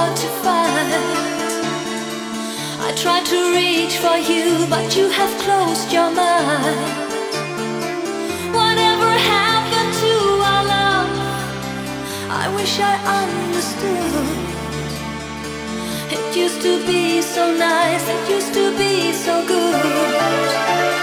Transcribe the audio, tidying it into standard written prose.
hard to find. I tried to reach for you, but you have closed your mind. Whatever happened to our love? I wish I understood. It used to be so nice, it used to be so good.